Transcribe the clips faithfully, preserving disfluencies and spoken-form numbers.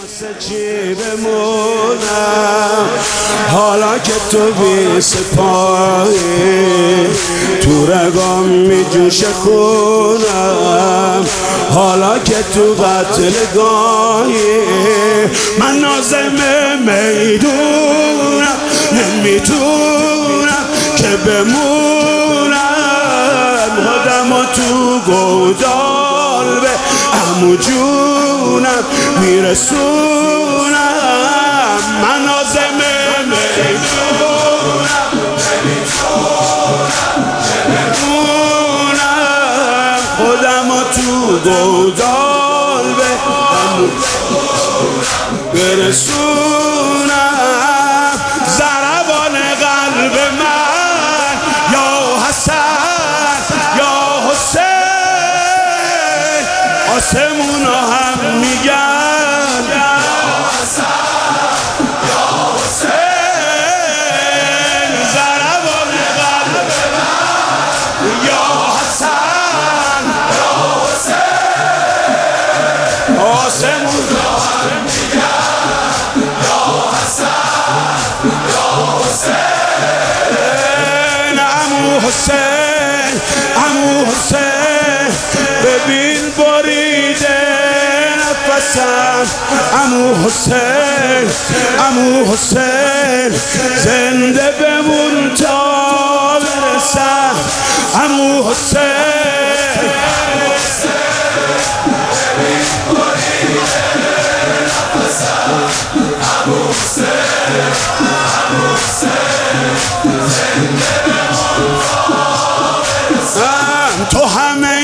واسه چی بمونم حالا که تو بی سپاهی تو رگام می جوش خونم حالا که تو قتل گاهی من نازم میدونم نمیتونم که بمونم خودم و تو گودال به عمو جونم میرسونم من نازم میدونم نمیتونم خودم و تو گودال به عمو برسونم ضربان قلب من یا حسن یا حسین آسمونا هم میگن یا حسن یا حسین ضربان قلب من یا حسن یا حسین آسمونا هم میگن یا حسن یا حسین عمو حسین عمو حسین ببین بریده نفسم عمو حسین عمو حسین زنده بمون تا برسم عمو حسین ببین بریده نفسم عمو حسین عمو حسین زنده بمون تا برسم تو همه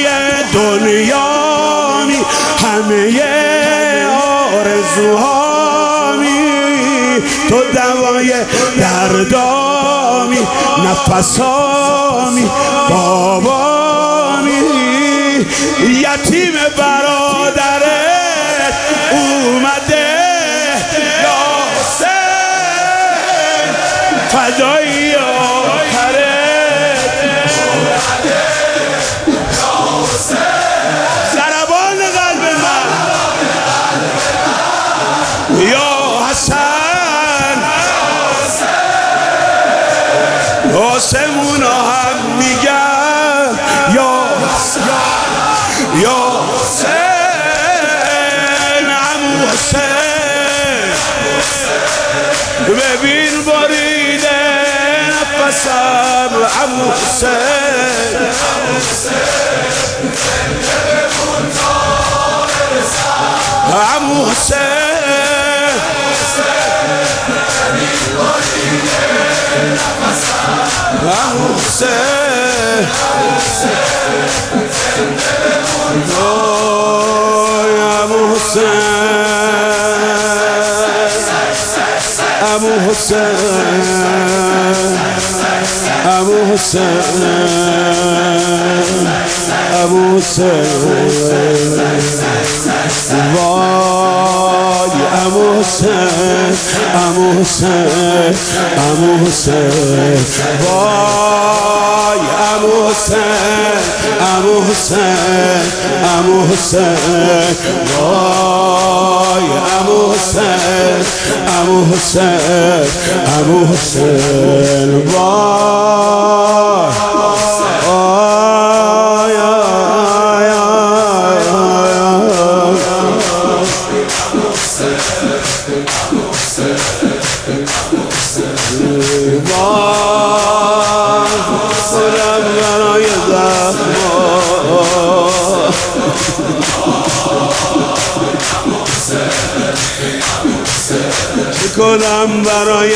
دنیامی همه آرزوهامی تو دوای دردامی نفسامی بابامی یتیم برادرت اومده یا حسین فدایی آخرت اومده یا حسین ضربان قلب من یا حسن آسمونا هم میگن یا یا حسین عمو حسین ببین بریده نفسم عمو حسین عمو حسین عمو حسین عمو حسین عمو حسین عمو حسین عمو حسین وای عمو حسین عمو حسین عمو حسین وای عمو حسین عمو حسین عمو حسین وای عمو حسین عمو حسین عمو حسین وای کنم برای زخمات چه کنم برای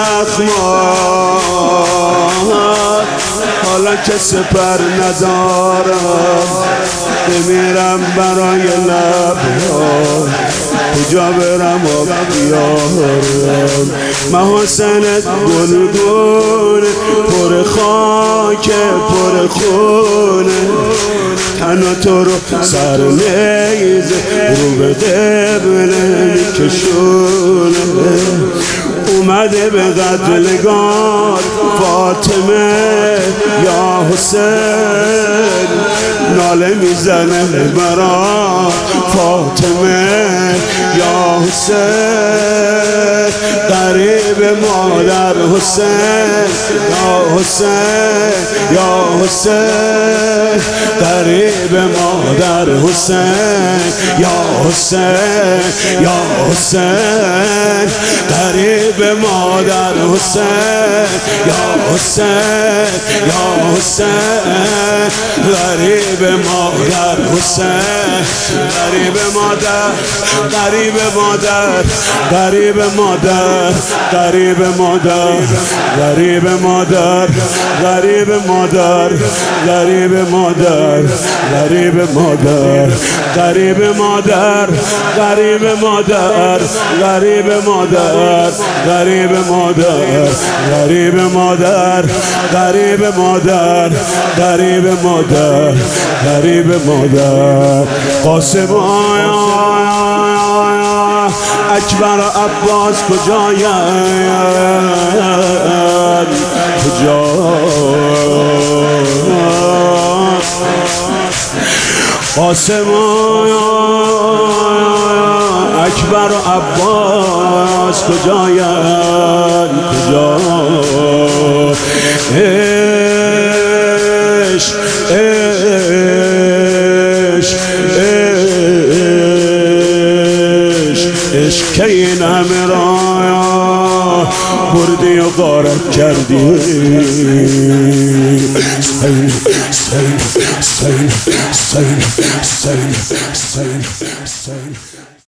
زخمات حالا که سپر ندارم بمیرم برای لبها کجا برم و بیارم محاسنت گلگونه پر خاک پر خونه تنها تو رو سر نیزه رو به قبله میکشونه اومده به قتلگاه فاطمه یا حسین ناله میزنه برا فاطمه یا حسین غریب مادر حسین یا حسین یا حسین غریب مادر حسین یا حسین یا حسین غریب مادر حسین یا حسین یا حسین غریب مادر حسین غریب مادر غریب مادر غریب مادر غریب مادر غریب مادر غریب مادر غریب مادر غریب مادر غریب مادر غریب مادر غریب مادر غریب مادر غریب مادر غریب مادر غریب مادر غریب مادر قاسم اکبر و عباس کجایند کجا قاسم اکبر و عباس کجایند کجا عشق عشق عشق که این همه را بردی و غارت کردی سین سین سین سین سین سین سین